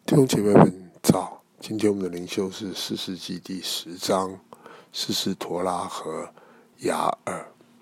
弟兄姐妹们早，今天我们的灵修是士师记第10章，士师陀拉和雅尔。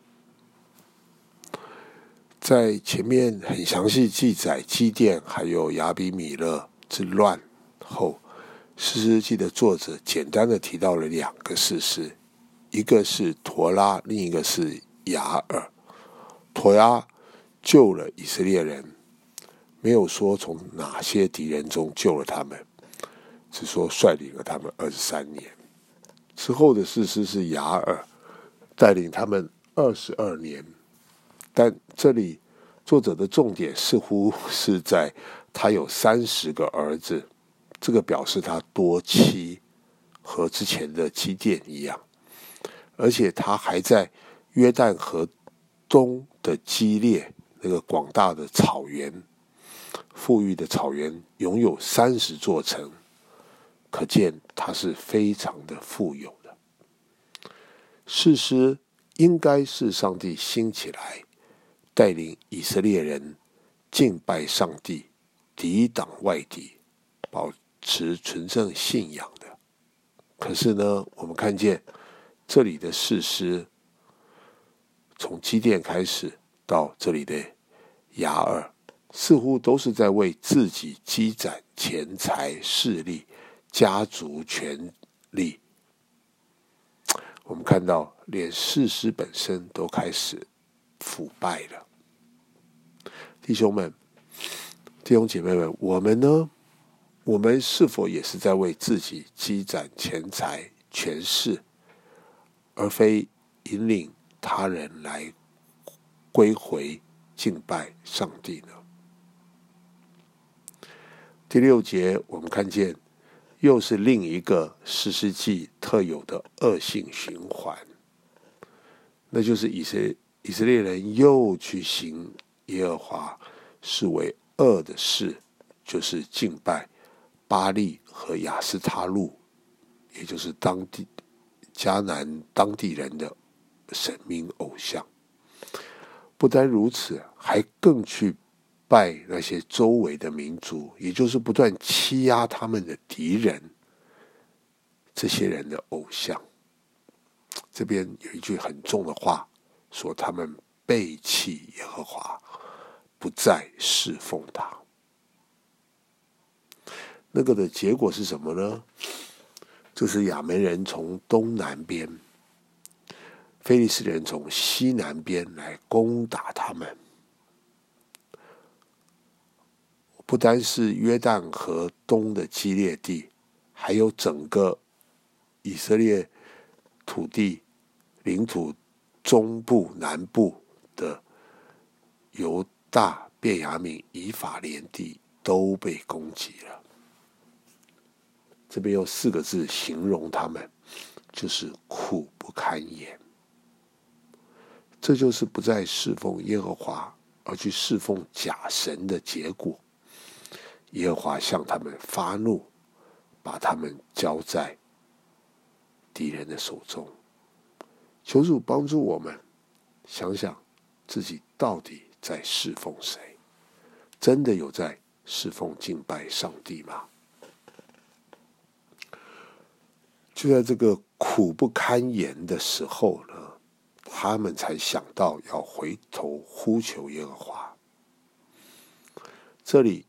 在前面很详细记载基甸还有亚比米勒之乱后，士师记的作者简单的提到了2个士师，一个是陀拉，另一个是雅尔。陀拉救了以色列人，没有说从哪些敌人中救了他们，只说率领了他们23年。之后的士师是雅尔，带领他们22年。但这里作者的重点似乎是在他有30个儿子，这个表示他多妻，和之前的基甸一样。而且他还在约旦河东的基列那个广大的草原，富裕的草原，拥有30座城，可见他是非常的富有的。士师应该是上帝兴起来，带领以色列人敬拜上帝，抵挡外敌，保持纯正信仰的。可是呢，我们看见这里的士师，从基甸开始到这里的雅尔，似乎都是在为自己积攒钱财、势力、家族权力。我们看到连士师本身都开始腐败了。弟兄们、弟兄姐妹们，我们呢？我们是否也是在为自己积攒钱财、权势，而非引领他人来归回敬拜上帝呢？第6节我们看见又是另一个士师记特有的恶性循环，那就是以色列人又去行耶和华视为恶的事，就是敬拜巴力和亚斯他路，也就是迦南当地人的神明偶像。不单如此，还更去拜那些周围的民族，也就是不断欺压他们的敌人，这些人的偶像。这边有一句很重的话，说他们背弃耶和华，不再侍奉他。那个的结果是什么呢？就是亚扪人从东南边，非利士人从西南边来攻打他们。不单是约旦河东的基列地，还有整个以色列土地领土中部、南部的犹大、便雅悯、以法莲地都被攻击了。这边用4个字形容他们，就是苦不堪言。这就是不再侍奉耶和华，而去侍奉假神的结果。耶和华向他们发怒，把他们交在敌人的手中。求主帮助我们想想自己到底在侍奉谁，真的有在侍奉敬拜上帝吗？就在这个苦不堪言的时候呢，他们才想到要回头呼求耶和华。这里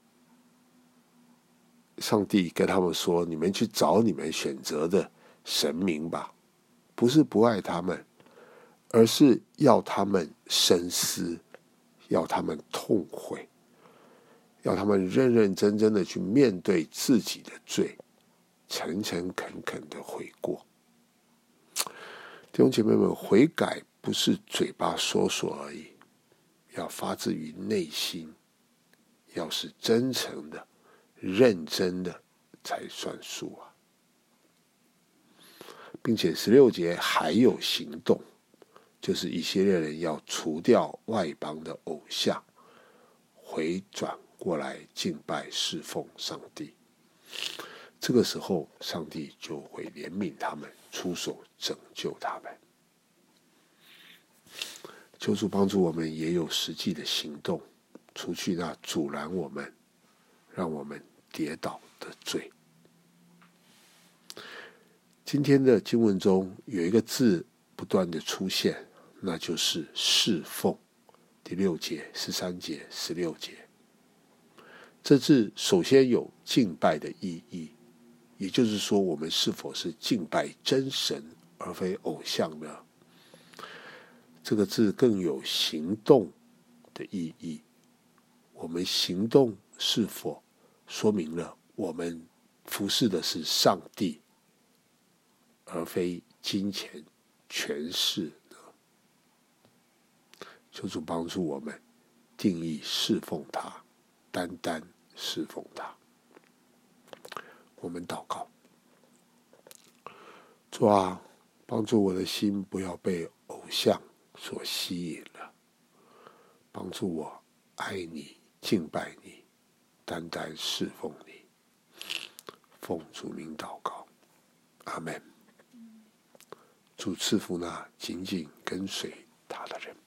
上帝跟他们说，你们去找你们选择的神明吧，不是不爱他们，而是要他们深思，要他们痛悔，要他们认认真真的去面对自己的罪，诚诚恳恳的悔过。弟兄姐妹们，悔改不是嘴巴说说而已，要发自于内心，要是真诚的、认真的才算数啊！并且16节还有行动，就是以色列人要除掉外邦的偶像，回转过来敬拜侍奉上帝。这个时候上帝就会怜悯他们，出手拯救他们。求主帮助我们也有实际的行动，除去那阻拦我们，让我们跌倒的罪。今天的经文中有一个字不断的出现，那就是侍奉。第6节、13节、16节，这字首先有敬拜的意义，也就是说，我们是否是敬拜真神而非偶像呢？这个字更有行动的意义，我们行动是否说明了我们服侍的是上帝，而非金钱、权势呢？求主帮助我们定义侍奉他，单单侍奉他。我们祷告，主啊，帮助我的心不要被偶像所吸引了，帮助我爱你、敬拜你，单单侍奉你。奉主名祷告，阿们。主赐福那紧紧跟随他的人。